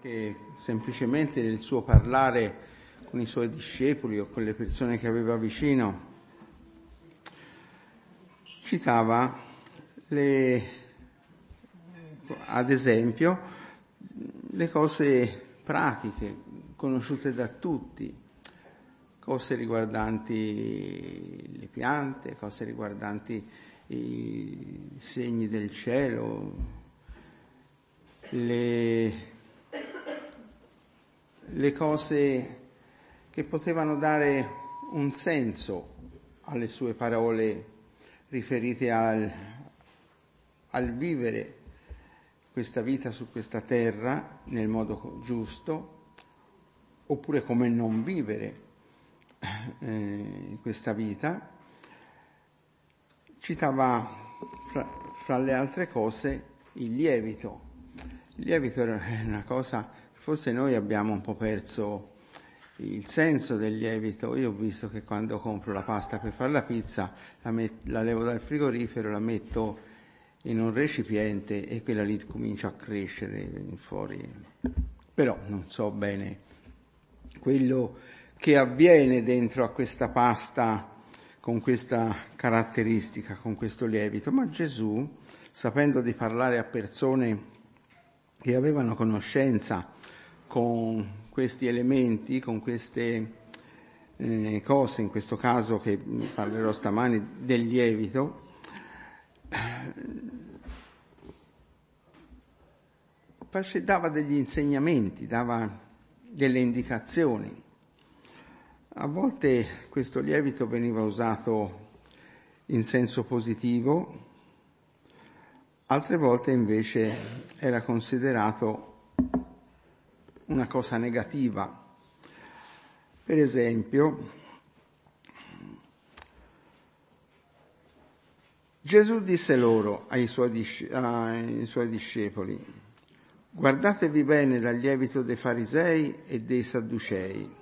che semplicemente nel suo parlare con i suoi discepoli o con le persone che aveva vicino citava ad esempio le cose pratiche conosciute da tutti, cose riguardanti le piante, cose riguardanti i segni del cielo, le cose che potevano dare un senso alle sue parole riferite al vivere questa vita su questa terra nel modo giusto, oppure come non vivere questa vita. Citava fra le altre cose il lievito. Il lievito è una cosa che forse noi abbiamo un po' perso il senso del lievito. Io ho visto che quando compro la pasta per fare la pizza la levo dal frigorifero, la metto in un recipiente e quella lì comincia a crescere fuori. Però non so bene quello che avviene dentro a questa pasta con questa caratteristica, con questo lievito. Ma Gesù, sapendo di parlare a persone che avevano conoscenza con questi elementi, con queste cose, in questo caso che parlerò stamani del lievito, dava degli insegnamenti, dava delle indicazioni. A volte questo lievito veniva usato in senso positivo, altre volte invece era considerato una cosa negativa. Per esempio, Gesù disse loro, ai suoi discepoli: guardatevi bene dal lievito dei farisei e dei sadducei.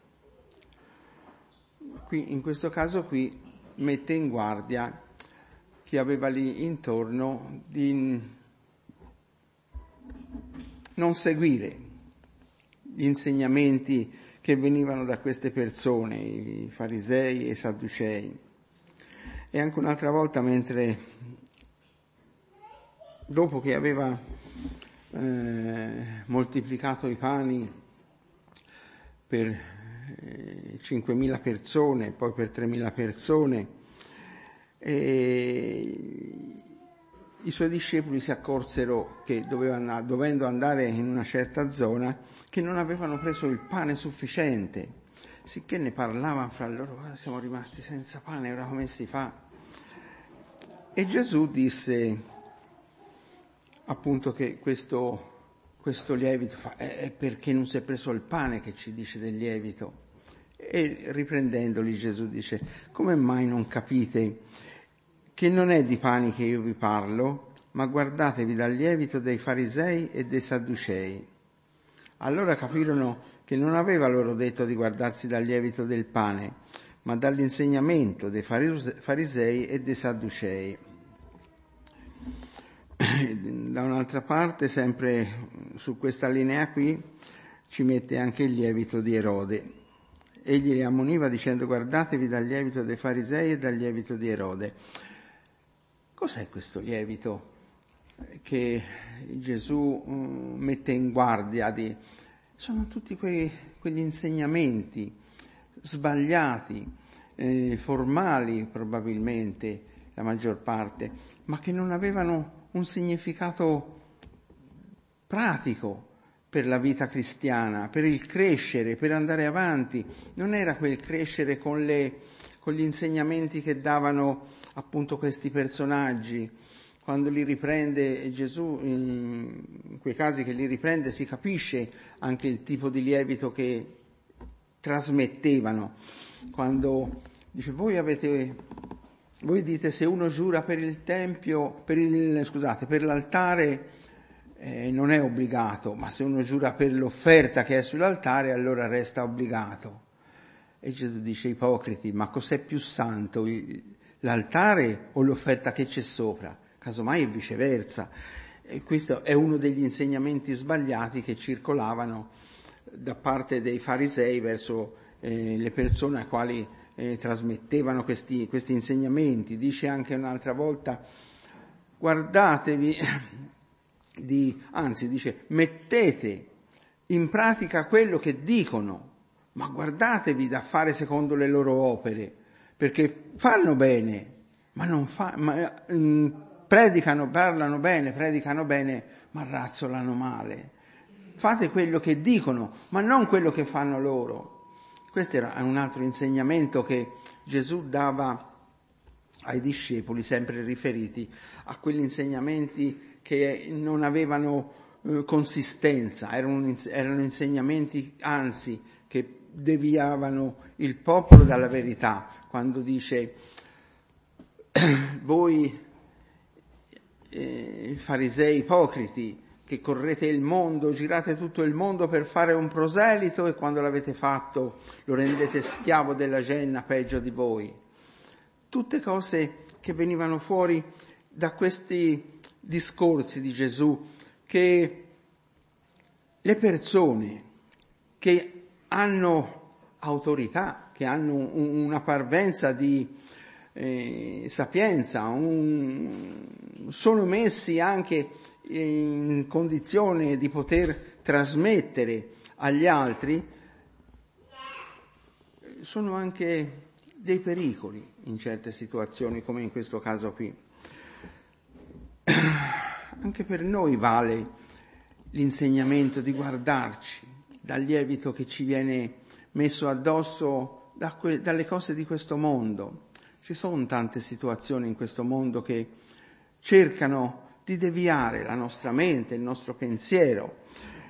Qui, in questo caso qui, mette in guardia chi aveva lì intorno di non seguire gli insegnamenti che venivano da queste persone, i farisei e i sadducei. E anche un'altra volta, dopo che aveva moltiplicato i pani per 5.000 persone, poi per 3.000 persone, e i suoi discepoli si accorsero che dovendo andare in una certa zona, che non avevano preso il pane sufficiente, sicché ne parlavano fra loro: siamo rimasti senza pane, ora come si fa? E Gesù disse appunto che questo lievito è perché non si è preso il pane che ci dice del lievito. E riprendendoli Gesù dice: come mai non capite che non è di pani che io vi parlo, ma guardatevi dal lievito dei farisei e dei sadducei. Allora capirono che non aveva loro detto di guardarsi dal lievito del pane, ma dall'insegnamento dei farisei e dei sadducei. Da un'altra parte, sempre su questa linea qui, ci mette anche il lievito di Erode. Egli li ammoniva dicendo: guardatevi dal lievito dei farisei e dal lievito di Erode. Cos'è questo lievito che Gesù mette in guardia? Sono tutti quegli insegnamenti sbagliati, formali probabilmente, la maggior parte, ma che non avevano un significato pratico per la vita cristiana, per il crescere, per andare avanti. Non era quel crescere con gli insegnamenti che davano appunto questi personaggi. Quando li riprende Gesù, in quei casi che li riprende, si capisce anche il tipo di lievito che trasmettevano. Quando dice: voi dite, se uno giura per il tempio, per l'altare, non è obbligato, ma se uno giura per l'offerta che è sull'altare, allora resta obbligato. E Gesù dice: ipocriti, ma cos'è più santo, l'altare o l'offerta che c'è sopra? Casomai è viceversa. E questo è uno degli insegnamenti sbagliati che circolavano da parte dei farisei verso le persone a quali trasmettevano questi insegnamenti. Dice anche un'altra volta: guardatevi dice mettete in pratica quello che dicono, ma guardatevi da fare secondo le loro opere, perché fanno bene, ma parlano bene, predicano bene, ma razzolano male. Fate quello che dicono, ma non quello che fanno loro. Questo era un altro insegnamento che Gesù dava ai discepoli, sempre riferiti a quegli insegnamenti che non avevano consistenza, erano insegnamenti anzi che deviavano il popolo dalla verità, quando dice voi farisei ipocriti che correte il mondo, girate tutto il mondo per fare un proselito e quando l'avete fatto lo rendete schiavo della genna, peggio di voi. Tutte cose che venivano fuori da questi discorsi di Gesù, che le persone che hanno autorità, che hanno una parvenza di sapienza, sono messi anche in condizione di poter trasmettere agli altri, sono anche dei pericoli in certe situazioni, come in questo caso qui. Anche per noi vale l'insegnamento di guardarci dal lievito che ci viene messo addosso dalle cose di questo mondo. Ci sono tante situazioni in questo mondo che cercano di deviare la nostra mente, il nostro pensiero.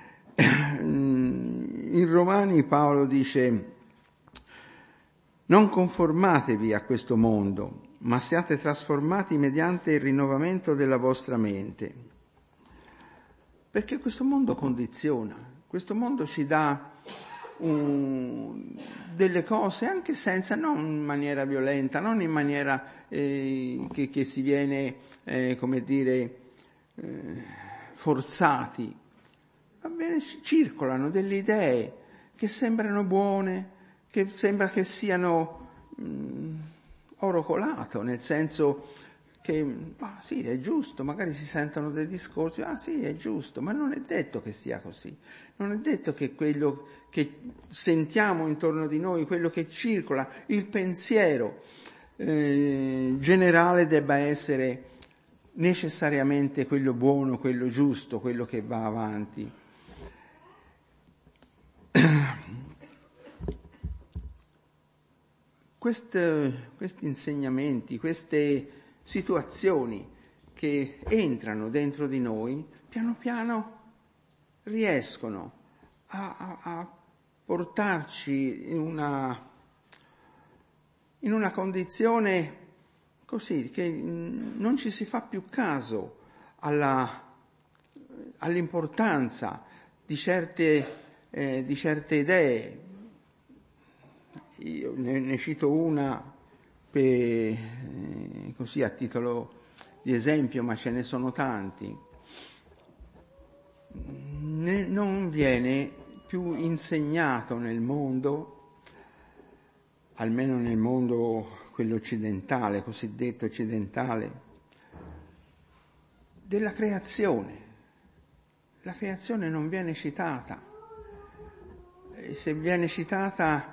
In Romani Paolo dice: non conformatevi a questo mondo, ma siate trasformati mediante il rinnovamento della vostra mente. Perché questo mondo condiziona, questo mondo ci dà delle cose anche senza, non in maniera violenta, non in maniera che si viene, forzati. Va bene, circolano delle idee che sembrano buone, che sembra che siano oro colato, nel senso che sì, è giusto, magari si sentono dei discorsi, sì, è giusto, ma non è detto che sia così, non è detto che quello che sentiamo intorno di noi, quello che circola, il pensiero generale debba essere necessariamente quello buono, quello giusto, quello che va avanti. Questi insegnamenti, queste situazioni che entrano dentro di noi, piano piano riescono a portarci in una condizione così che non ci si fa più caso all'importanza di certe idee. Io ne cito una così a titolo di esempio, ma ce ne sono tanti. Non viene più insegnato nel mondo, almeno nel mondo quello occidentale, cosiddetto occidentale, della creazione. La creazione non viene citata. E se viene citata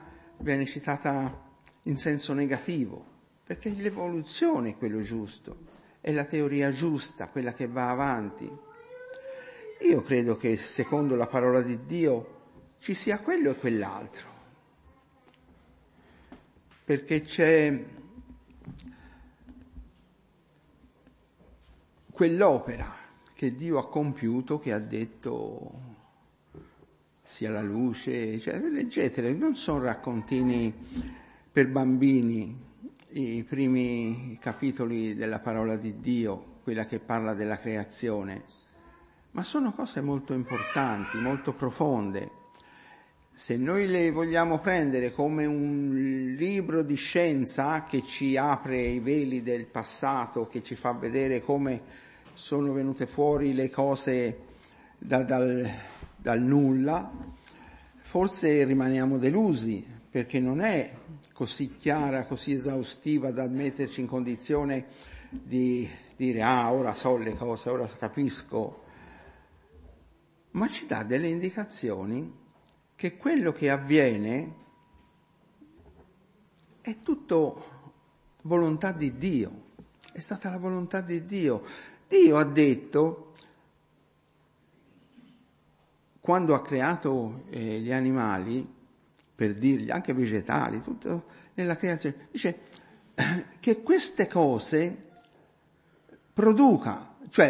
in senso negativo, perché l'evoluzione è quello giusto, è la teoria giusta, quella che va avanti. Io credo che secondo la parola di Dio ci sia quello e quell'altro, perché c'è quell'opera che Dio ha compiuto, che ha detto sia la luce, cioè, leggetele, non sono raccontini per bambini, i primi capitoli della parola di Dio, quella che parla della creazione, ma sono cose molto importanti, molto profonde. Se noi le vogliamo prendere come un libro di scienza che ci apre i veli del passato, che ci fa vedere come sono venute fuori le cose dal nulla, forse rimaniamo delusi, perché non è così chiara, così esaustiva da metterci in condizione di dire ora so le cose, ora capisco, ma ci dà delle indicazioni che quello che avviene è tutto volontà di Dio, è stata la volontà di Dio. Dio ha detto, quando ha creato gli animali, per dirgli, anche vegetali, tutto nella creazione, dice che queste cose produca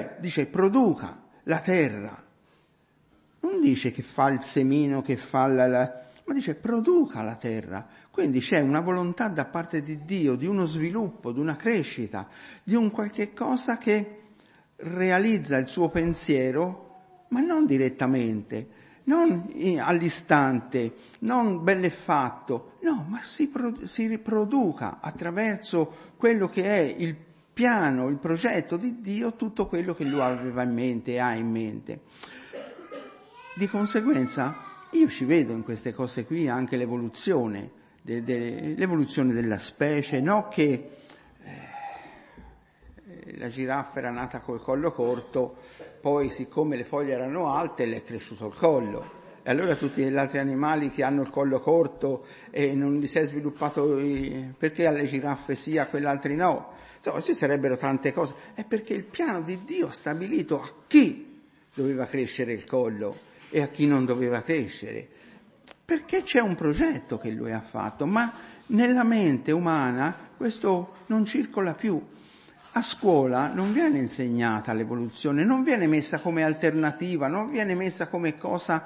la terra. Non dice che fa il semino, che fa ma dice produca la terra. Quindi c'è una volontà da parte di Dio, di uno sviluppo, di una crescita, di un qualche cosa che realizza il suo pensiero, ma non direttamente, non all'istante, non bell'e fatto, no, ma si riproduca attraverso quello che è il piano, il progetto di Dio, tutto quello che lui aveva in mente e ha in mente. Di conseguenza io ci vedo in queste cose qui anche l'evoluzione, l'evoluzione della specie, no che la giraffa era nata col collo corto, poi siccome le foglie erano alte le è cresciuto il collo, e allora tutti gli altri animali che hanno il collo corto e non gli si è sviluppato, perché alle giraffe sì, a quegli altri no? Insomma, ci sarebbero tante cose, è perché il piano di Dio ha stabilito a chi doveva crescere il collo e a chi non doveva crescere, perché c'è un progetto che lui ha fatto, ma nella mente umana questo non circola più. A scuola non viene insegnata l'evoluzione, non viene messa come alternativa, non viene messa come cosa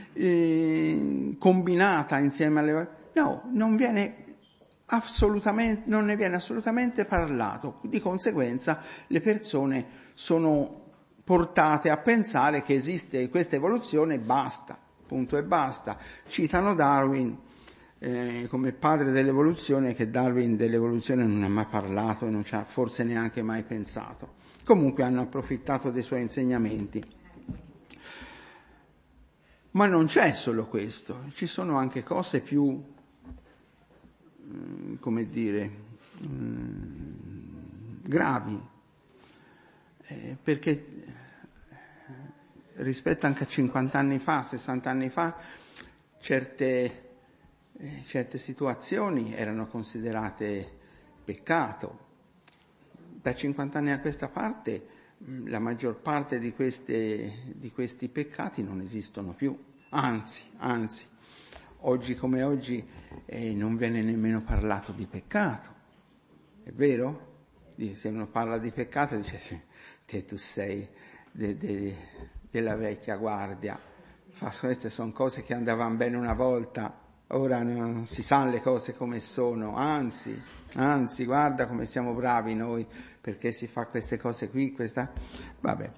combinata insieme alle... No, non ne viene assolutamente parlato. Di conseguenza le persone sono portate a pensare che esiste questa evoluzione e basta, punto e basta. Citano Darwin come padre dell'evoluzione, che Darwin dell'evoluzione non ha mai parlato e non ci ha forse neanche mai pensato. Comunque hanno approfittato dei suoi insegnamenti. Ma non c'è solo questo, ci sono anche cose più, gravi, perché rispetto anche a 50 anni fa, 60 anni fa, certe situazioni erano considerate peccato. Da 50 anni a questa parte la maggior parte di questi peccati non esistono più, anzi, oggi come oggi non viene nemmeno parlato di peccato, è vero? Se uno parla di peccato dice sì, tu sei della vecchia guardia, queste sono cose che andavano bene una volta, ora non si sa le cose come sono, anzi, guarda come siamo bravi noi, perché si fa queste cose qui, vabbè.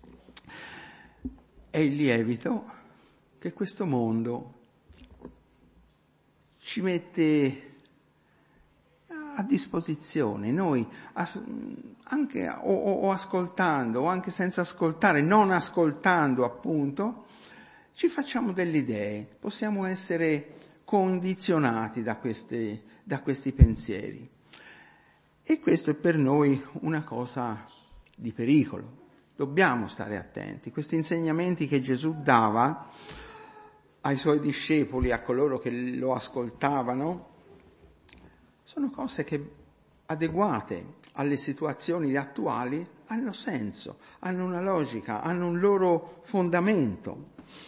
È il lievito che questo mondo ci mette a disposizione. Noi, anche o ascoltando, o anche senza ascoltare, non ascoltando appunto, ci facciamo delle idee, possiamo essere condizionati da questi pensieri. E questo è per noi una cosa di pericolo. Dobbiamo stare attenti. Questi insegnamenti che Gesù dava ai suoi discepoli, a coloro che lo ascoltavano, sono cose che, adeguate alle situazioni attuali, hanno senso, hanno una logica, hanno un loro fondamento.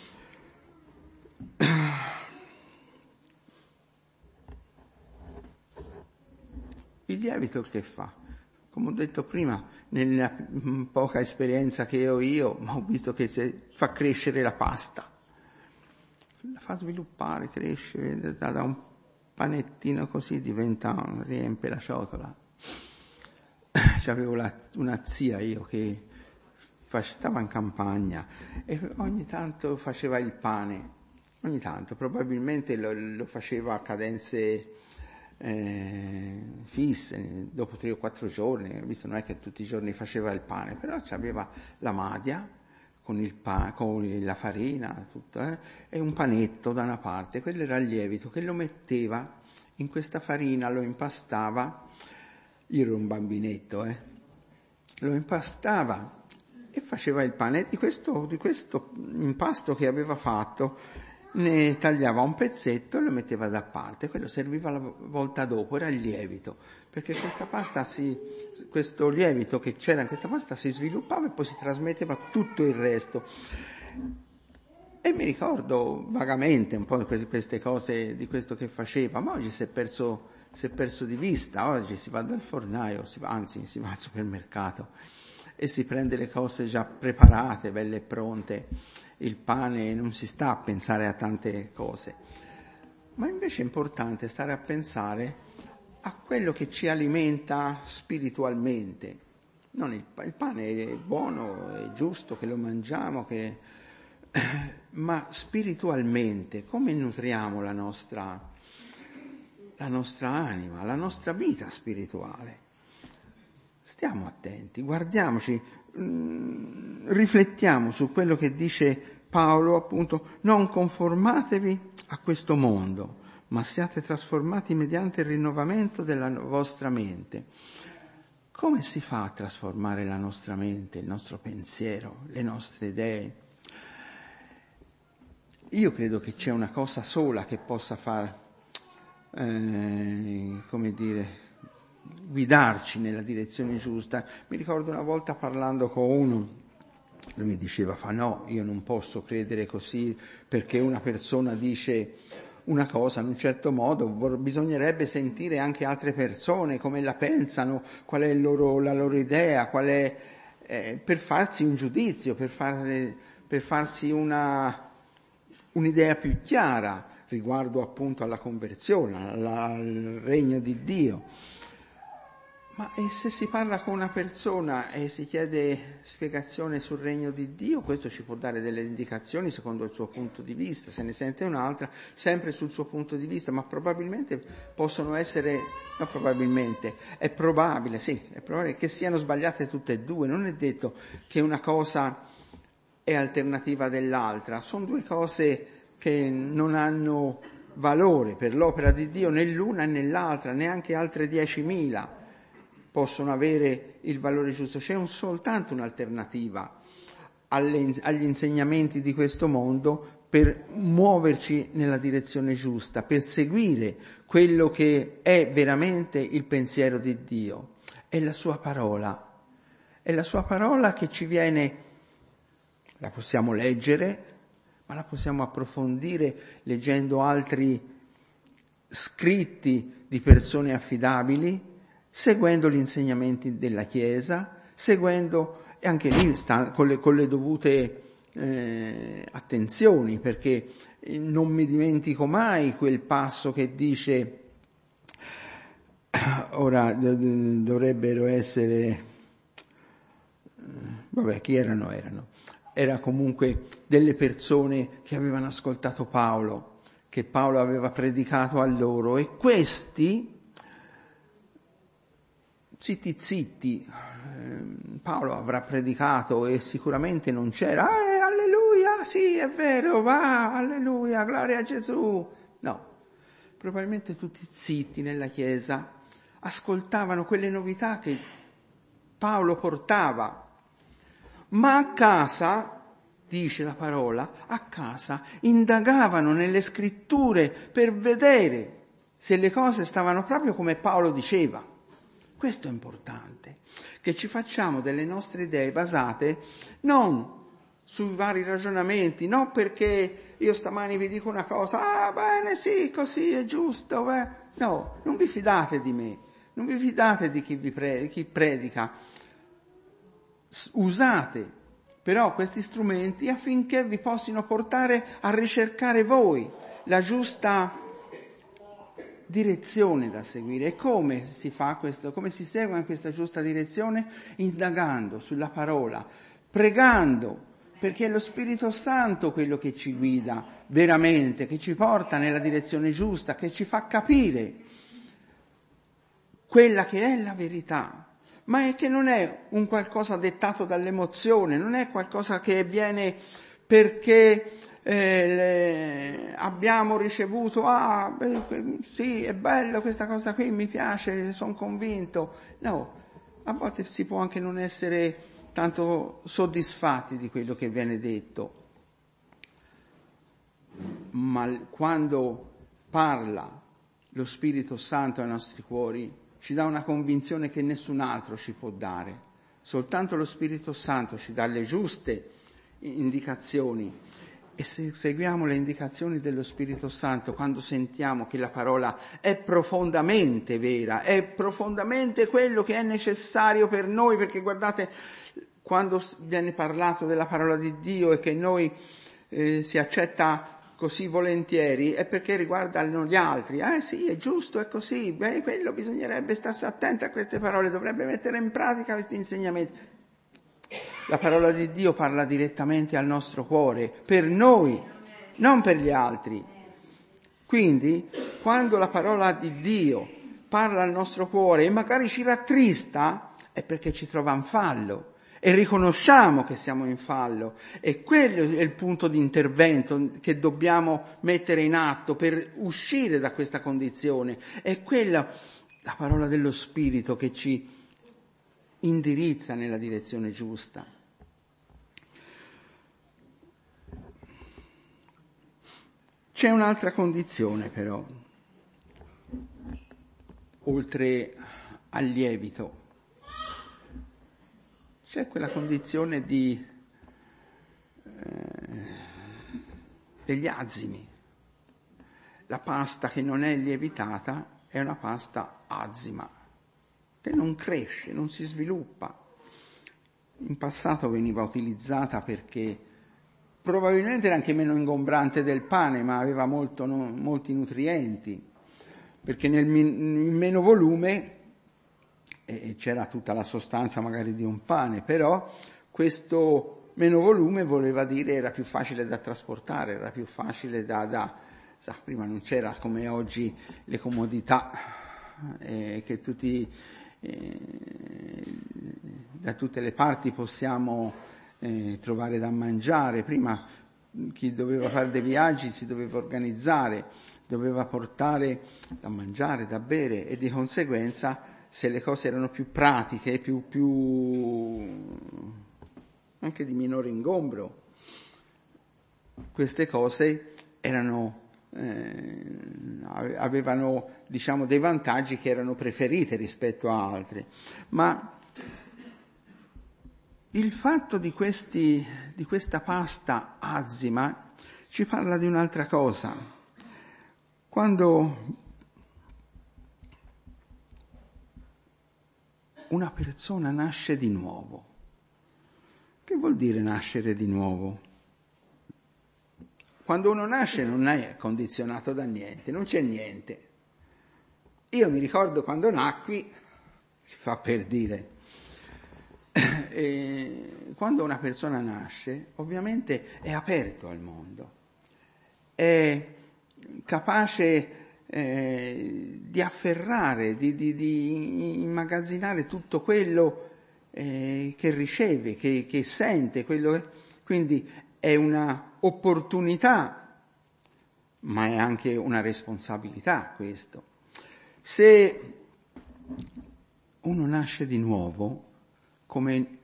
Il lievito che fa? Come ho detto prima, nella poca esperienza che ho io, ho visto che fa crescere la pasta, la fa sviluppare, cresce, da un panettino così riempie la ciotola. C'avevo una zia io che stava in campagna e ogni tanto faceva il pane, ogni tanto, probabilmente lo faceva a cadenze fisse, dopo 3 o 4 giorni, visto non è che tutti i giorni faceva il pane, però aveva la madia con la farina, tutto, e un panetto da una parte, quello era il lievito, che lo metteva in questa farina, lo impastava, io ero un bambinetto, lo impastava e faceva il pane. Di questo impasto che aveva fatto ne tagliava un pezzetto e lo metteva da parte, quello serviva la volta dopo, era il lievito, perché questo lievito che c'era in questa pasta si sviluppava e poi si trasmetteva tutto il resto. E mi ricordo vagamente un po' queste cose di questo che faceva, ma oggi si è perso di vista. Oggi si va dal fornaio, si va al supermercato e si prende le cose già preparate, belle e pronte, il pane, non si sta a pensare a tante cose. Ma invece è importante stare a pensare a quello che ci alimenta spiritualmente. Non il pane è buono, è giusto che lo mangiamo, ma spiritualmente come nutriamo la nostra anima, la nostra vita spirituale. Stiamo attenti, guardiamoci, riflettiamo su quello che dice Paolo, appunto, non conformatevi a questo mondo, ma siate trasformati mediante il rinnovamento della vostra mente. Come si fa a trasformare la nostra mente, il nostro pensiero, le nostre idee? Io credo che c'è una cosa sola che possa guidarci nella direzione giusta. Mi ricordo una volta parlando con uno, lui mi diceva, no, io non posso credere così perché una persona dice una cosa in un certo modo, bisognerebbe sentire anche altre persone come la pensano, qual è la loro idea, qual è per farsi un giudizio, per farsi un'idea più chiara riguardo appunto alla conversione, al regno di Dio. Ma se si parla con una persona e si chiede spiegazione sul regno di Dio, questo ci può dare delle indicazioni secondo il suo punto di vista, se ne sente un'altra, sempre sul suo punto di vista, ma probabilmente possono essere, no probabilmente, è probabile che siano sbagliate tutte e due, non è detto che una cosa è alternativa dell'altra, sono due cose che non hanno valore per l'opera di Dio né l'una né l'altra, neanche altre 10.000 possono avere il valore giusto. C'è soltanto un'alternativa agli insegnamenti di questo mondo per muoverci nella direzione giusta, per seguire quello che è veramente il pensiero di Dio. È la sua parola. È la sua parola che ci viene, la possiamo leggere, ma la possiamo approfondire leggendo altri scritti di persone affidabili, seguendo gli insegnamenti della Chiesa, seguendo, e anche lì con le dovute attenzioni, perché non mi dimentico mai quel passo che dice, ora dovrebbero essere, chi erano? Era comunque delle persone che avevano ascoltato Paolo, che Paolo aveva predicato a loro, e questi zitti, Paolo avrà predicato e sicuramente non c'era, alleluia, sì è vero, va, alleluia, gloria a Gesù. No, probabilmente tutti zitti nella chiesa, ascoltavano quelle novità che Paolo portava, ma a casa, dice la parola, a casa indagavano nelle scritture per vedere se le cose stavano proprio come Paolo diceva. Questo è importante, che ci facciamo delle nostre idee basate non sui vari ragionamenti, non perché io stamani vi dico una cosa, bene, sì, così è giusto, no, non vi fidate di me, non vi fidate di chi predica, usate però questi strumenti affinché vi possano portare a ricercare voi la giusta direzione da seguire. E come si fa questo? Come si segue in questa giusta direzione? Indagando sulla parola, pregando, perché è lo Spirito Santo quello che ci guida veramente, che ci porta nella direzione giusta, che ci fa capire quella che è la verità, ma è che non è un qualcosa dettato dall'emozione, non è qualcosa che avviene perché abbiamo ricevuto, sì, è bello questa cosa qui, mi piace, sono convinto. No, a volte si può anche non essere tanto soddisfatti di quello che viene detto, ma quando parla lo Spirito Santo ai nostri cuori ci dà una convinzione che nessun altro ci può dare. Soltanto lo Spirito Santo ci dà le giuste indicazioni, e se seguiamo le indicazioni dello Spirito Santo, quando sentiamo che la parola è profondamente vera, è profondamente quello che è necessario per noi, perché guardate, quando viene parlato della parola di Dio e che noi si accetta così volentieri, è perché riguardano gli altri. Sì, è giusto, è così, quello bisognerebbe starsi attenti a queste parole, dovrebbe mettere in pratica questi insegnamenti. La parola di Dio parla direttamente al nostro cuore, per noi, non per gli altri. Quindi, quando la parola di Dio parla al nostro cuore e magari ci rattrista, è perché ci trova in fallo. E riconosciamo che siamo in fallo, e quello è il punto di intervento che dobbiamo mettere in atto per uscire da questa condizione. È quella la parola dello Spirito che ci indirizza nella direzione giusta. C'è un'altra condizione però, oltre al lievito. C'è quella condizione degli azimi. La pasta che non è lievitata è una pasta azima, che non cresce, non si sviluppa. In passato veniva utilizzata perché probabilmente era anche meno ingombrante del pane, ma aveva molti nutrienti, perché nel meno volume c'era tutta la sostanza magari di un pane, però questo meno volume voleva dire era più facile da trasportare, era più facile prima non c'era come oggi le comodità che tutti da tutte le parti possiamo trovare da mangiare. Prima chi doveva fare dei viaggi si doveva organizzare, doveva portare da mangiare, da bere, e di conseguenza se le cose erano più pratiche, più anche di minore ingombro, queste cose avevano, diciamo, dei vantaggi che erano preferite rispetto a altre. Ma il fatto di questa pasta azima ci parla di un'altra cosa. Quando una persona nasce di nuovo, che vuol dire nascere di nuovo? Quando uno nasce non è condizionato da niente, non c'è niente. Io mi ricordo quando nacqui, si fa per dire, quando una persona nasce, ovviamente è aperto al mondo, è capace di afferrare, di immagazzinare tutto quello che riceve, che sente, quindi è una opportunità, ma è anche una responsabilità questo. Se uno nasce di nuovo, come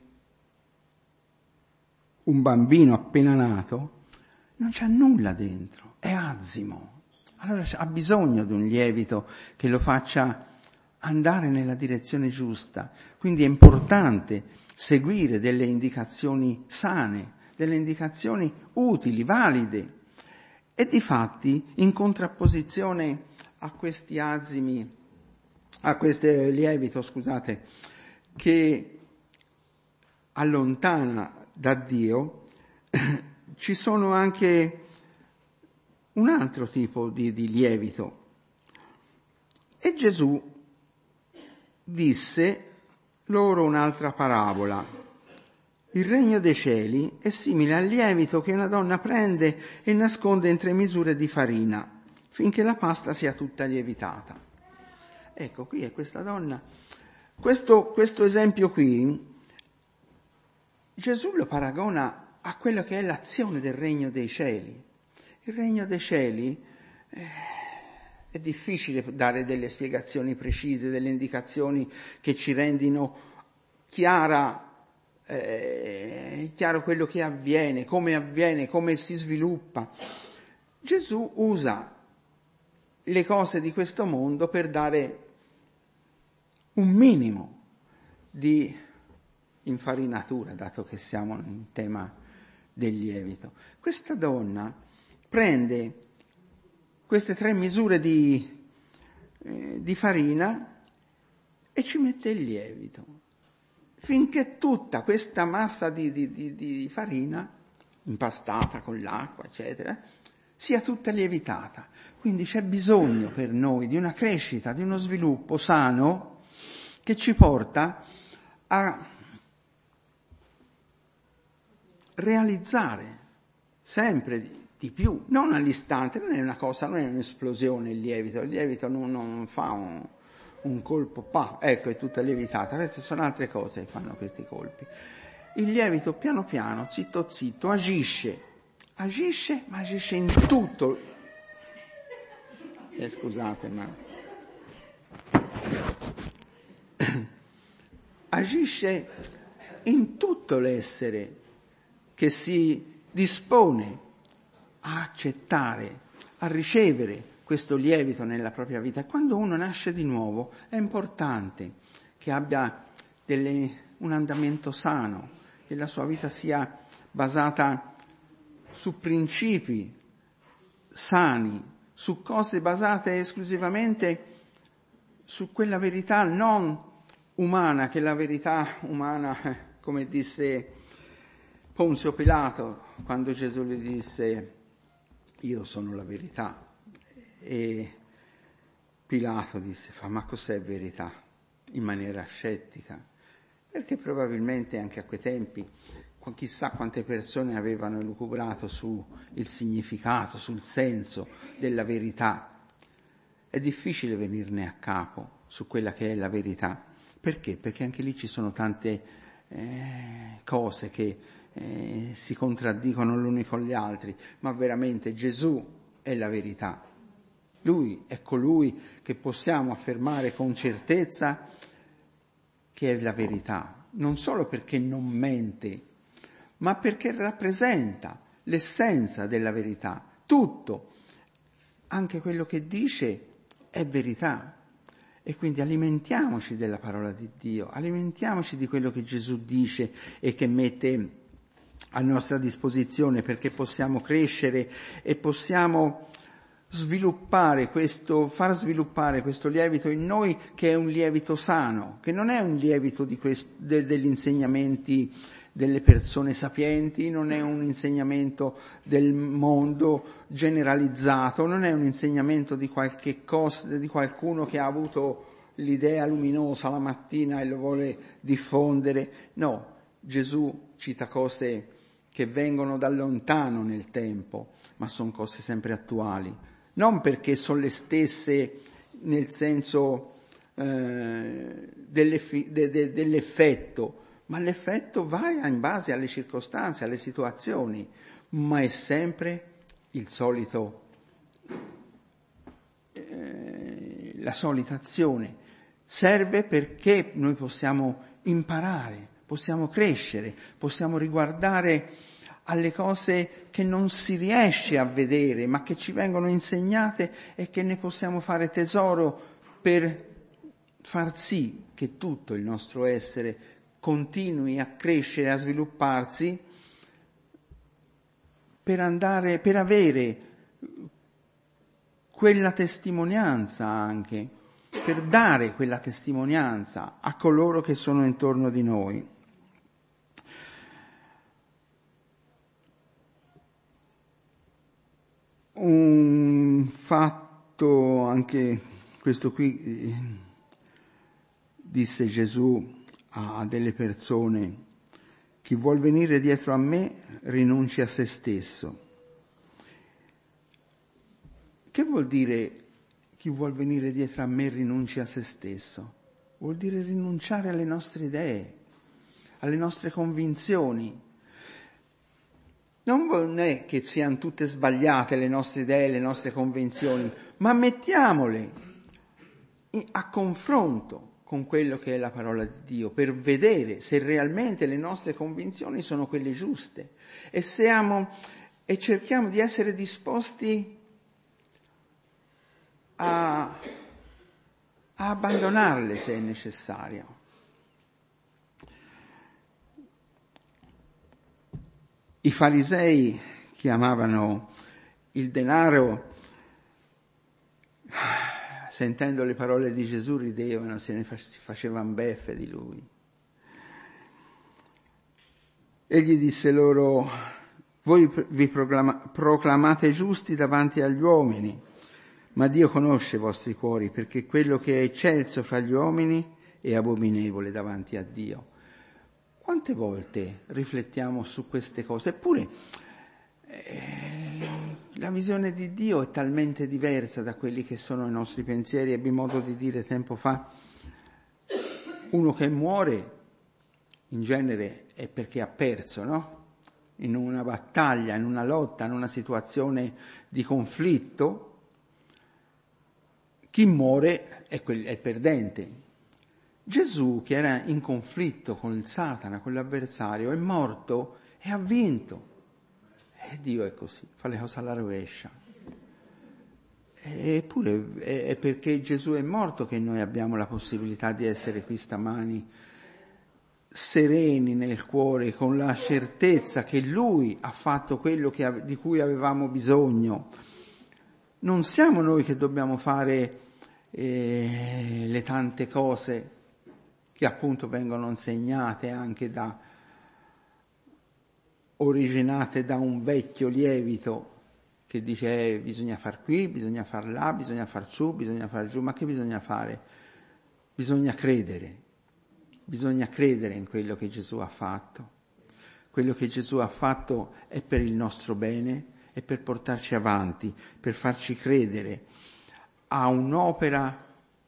un bambino appena nato, non c'è nulla dentro, è azimo. Allora ha bisogno di un lievito che lo faccia andare nella direzione giusta. Quindi è importante seguire delle indicazioni sane, delle indicazioni utili, valide. E difatti, in contrapposizione a questi azimi, a questo lievito, che allontana da Dio, ci sono anche un altro tipo di lievito. E Gesù disse loro un'altra parabola. Il regno dei cieli è simile al lievito che una donna prende e nasconde in 3 misure di farina, finché la pasta sia tutta lievitata. Ecco, qui è questa donna. Questo esempio qui, Gesù lo paragona a quello che è l'azione del regno dei cieli. Il regno dei cieli è difficile dare delle spiegazioni precise, delle indicazioni che ci rendino chiaro quello che avviene, come si sviluppa. Gesù usa le cose di questo mondo per dare un minimo di infarinatura, dato che siamo in tema del lievito. Questa donna prende queste 3 misure di farina e ci mette il lievito, finché tutta questa massa di farina, impastata con l'acqua, eccetera, sia tutta lievitata. Quindi c'è bisogno per noi di una crescita, di uno sviluppo sano che ci porta a realizzare sempre di più, non all'istante, non è una cosa, non è un'esplosione il lievito non fa un colpo, ecco, è tutta lievitata. Queste sono altre cose che fanno questi colpi. Il lievito piano piano, zitto zitto, agisce, ma agisce in tutto. Scusate, ma agisce in tutto l'essere che si dispone a accettare, a ricevere questo lievito nella propria vita. Quando uno nasce di nuovo è importante che abbia un andamento sano, che la sua vita sia basata su principi sani, su cose basate esclusivamente su quella verità non umana, che la verità umana, come disse Ponzio Pilato quando Gesù gli disse: io sono la verità. E Pilato disse: ma cos'è verità? In maniera scettica, perché probabilmente anche a quei tempi chissà quante persone avevano elucubrato sul significato, sul senso della verità. È difficile venirne a capo su quella che è la verità. Perché? Perché anche lì ci sono tante cose che si contraddicono l'uni con gli altri, ma veramente Gesù è la verità. Lui è colui che possiamo affermare con certezza che è la verità, non solo perché non mente, ma perché rappresenta l'essenza della verità. Tutto, anche quello che dice, è verità. E quindi alimentiamoci della parola di Dio, alimentiamoci di quello che Gesù dice e che mette a nostra disposizione, perché possiamo crescere e possiamo far sviluppare questo lievito in noi, che è un lievito sano, che non è un lievito degli insegnamenti delle persone sapienti, non è un insegnamento del mondo generalizzato, non è un insegnamento di qualche cosa, di qualcuno che ha avuto l'idea luminosa la mattina e lo vuole diffondere. No, Gesù cita cose che vengono da lontano nel tempo, ma sono cose sempre attuali. Non perché sono le stesse nel senso dell'effetto, ma l'effetto varia in base alle circostanze, alle situazioni, ma è sempre il solito, la solita azione. Serve perché noi possiamo imparare, possiamo crescere, possiamo riguardare alle cose che non si riesce a vedere, ma che ci vengono insegnate e che ne possiamo fare tesoro per far sì che tutto il nostro essere continui a crescere, a svilupparsi, per avere quella testimonianza anche, per dare quella testimonianza a coloro che sono intorno di noi. Un fatto, anche questo qui, disse Gesù a delle persone: chi vuol venire dietro a me rinunci a se stesso. Che vuol dire chi vuol venire dietro a me rinunci a se stesso. Vuol dire rinunciare alle nostre idee, alle nostre convinzioni. Non è che siano tutte sbagliate le nostre idee, le nostre convinzioni, ma mettiamole a confronto con quello che è la parola di Dio, per vedere se realmente le nostre convinzioni sono quelle giuste e cerchiamo di essere disposti a abbandonarle se è necessario. I farisei chiamavano il denaro, sentendo le parole di Gesù ridevano, si facevano beffe di lui. Egli disse loro: voi vi proclamate giusti davanti agli uomini, ma Dio conosce i vostri cuori, perché quello che è eccelso fra gli uomini è abominevole davanti a Dio. Quante volte riflettiamo su queste cose? Eppure la visione di Dio è talmente diversa da quelli che sono i nostri pensieri. Ebbi modo di dire tempo fa, uno che muore in genere è perché ha perso, no? In una battaglia, in una lotta, in una situazione di conflitto, chi muore è il perdente. Gesù, che era in conflitto con il Satana, con l'avversario, è morto e ha vinto. E Dio è così, fa le cose alla rovescia. Eppure è perché Gesù è morto che noi abbiamo la possibilità di essere qui stamani sereni nel cuore, con la certezza che Lui ha fatto quello di cui avevamo bisogno. Non siamo noi che dobbiamo fare le tante cose che appunto vengono insegnate anche originate da un vecchio lievito che dice bisogna far qui, bisogna far là, bisogna far su, bisogna far giù. Ma che bisogna fare? Bisogna credere in quello che Gesù ha fatto. Quello che Gesù ha fatto è per il nostro bene, è per portarci avanti, per farci credere a un'opera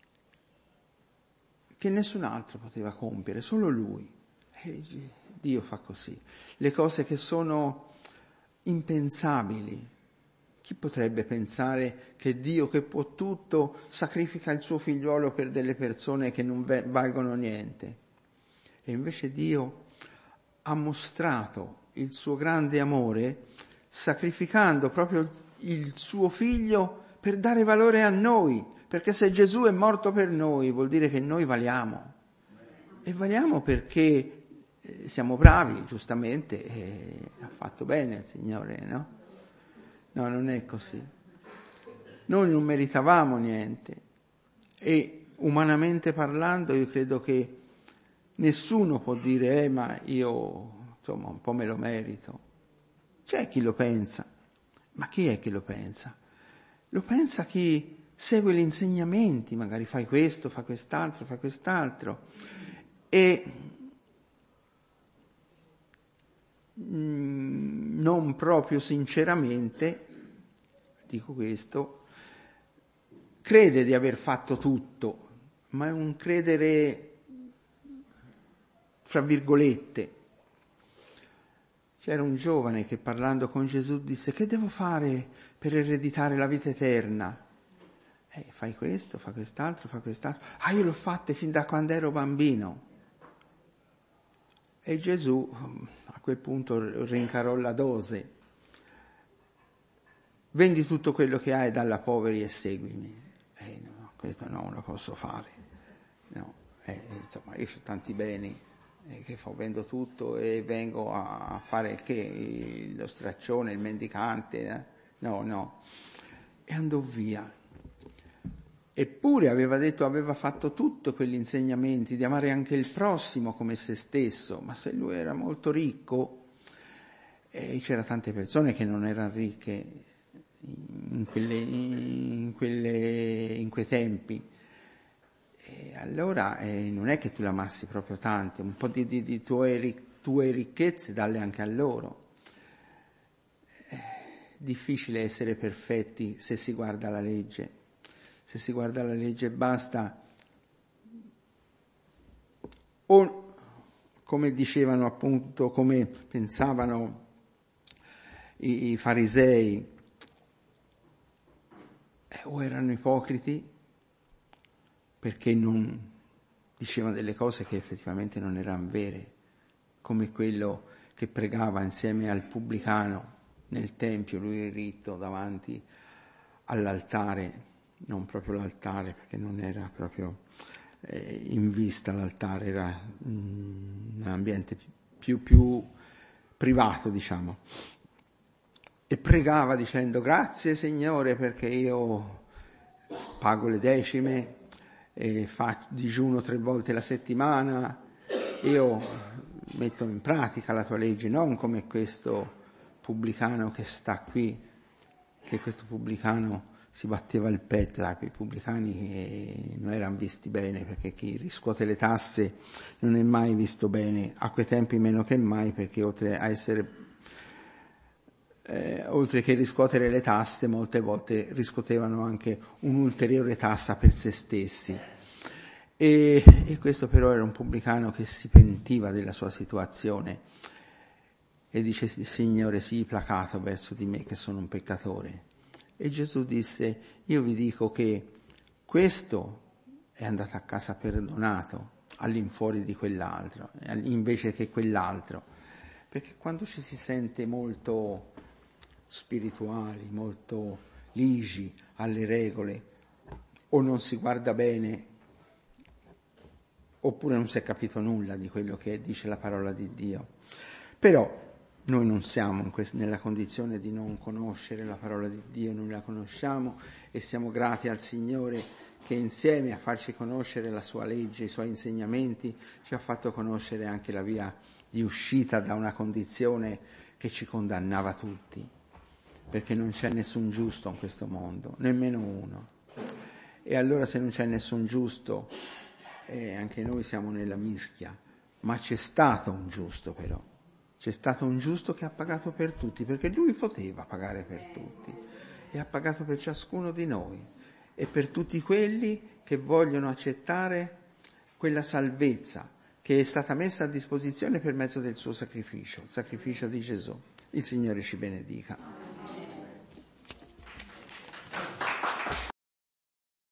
che nessun altro poteva compiere, solo Lui. Dio fa così. Le cose che sono impensabili. Chi potrebbe pensare che Dio, che può tutto, sacrifica il suo figliuolo per delle persone che non valgono niente? E invece Dio ha mostrato il suo grande amore sacrificando proprio il suo figlio per dare valore a noi, perché se Gesù è morto per noi vuol dire che noi valiamo. E valiamo perché siamo bravi, giustamente, e ha fatto bene il Signore, no? No, non è così. Noi non meritavamo niente e umanamente parlando io credo che nessuno può dire ma io insomma un po' me lo merito. C'è chi lo pensa, ma chi è che lo pensa? Lo pensa chi segue gli insegnamenti, magari fai questo, fa quest'altro e non proprio sinceramente, dico questo, crede di aver fatto tutto, ma è un credere fra virgolette. C'era un giovane che parlando con Gesù disse: che devo fare per ereditare la vita eterna? Fai questo, fa quest'altro. Io l'ho fatte fin da quando ero bambino. E Gesù a quel punto rincarò la dose. Vendi tutto quello che hai, dalla poveri e seguimi. No, questo non lo posso fare. No, insomma, io ho tanti beni che vendo tutto e vengo a fare lo straccione, il mendicante. No. E andò via. Eppure aveva fatto tutto quegli insegnamenti di amare anche il prossimo come se stesso, ma se lui era molto ricco, e c'era tante persone che non erano ricche in quei tempi, e allora non è che tu l'amassi proprio tanto, un po' di tue ricchezze dalle anche a loro. È difficile essere perfetti se si guarda la legge. se si guarda la legge e basta, o come dicevano appunto, come pensavano i farisei, o erano ipocriti perché non dicevano delle cose che effettivamente non erano vere, come quello che pregava insieme al pubblicano nel tempio, lui ritto davanti all'altare, non proprio l'altare perché non era proprio in vista l'altare, era un ambiente più privato, diciamo, e pregava dicendo: grazie Signore perché io pago le decime e digiuno 3 volte la settimana, io metto in pratica la tua legge, non come questo pubblicano che sta qui, che questo pubblicano si batteva il petto. I pubblicani non erano visti bene, perché chi riscuote le tasse non è mai visto bene, a quei tempi meno che mai, perché oltre che riscuotere le tasse, molte volte riscuotevano anche un'ulteriore tassa per se stessi. E questo però era un pubblicano che si pentiva della sua situazione e dice: Signore, sii placato verso di me che sono un peccatore. E Gesù disse: io vi dico che questo è andato a casa perdonato all'infuori di quell'altro, invece che quell'altro. Perché quando ci si sente molto spirituali, molto ligi alle regole, o non si guarda bene, oppure non si è capito nulla di quello che dice la parola di Dio. Però noi non siamo nella condizione di non conoscere la parola di Dio, noi la conosciamo e siamo grati al Signore che insieme a farci conoscere la sua legge, i suoi insegnamenti, ci ha fatto conoscere anche la via di uscita da una condizione che ci condannava tutti, perché non c'è nessun giusto in questo mondo, nemmeno uno. E allora se non c'è nessun giusto, anche noi siamo nella mischia, ma c'è stato un giusto però. C'è stato un giusto che ha pagato per tutti, perché lui poteva pagare per tutti, e ha pagato per ciascuno di noi e per tutti quelli che vogliono accettare quella salvezza che è stata messa a disposizione per mezzo del suo sacrificio, il sacrificio di Gesù. Il Signore ci benedica.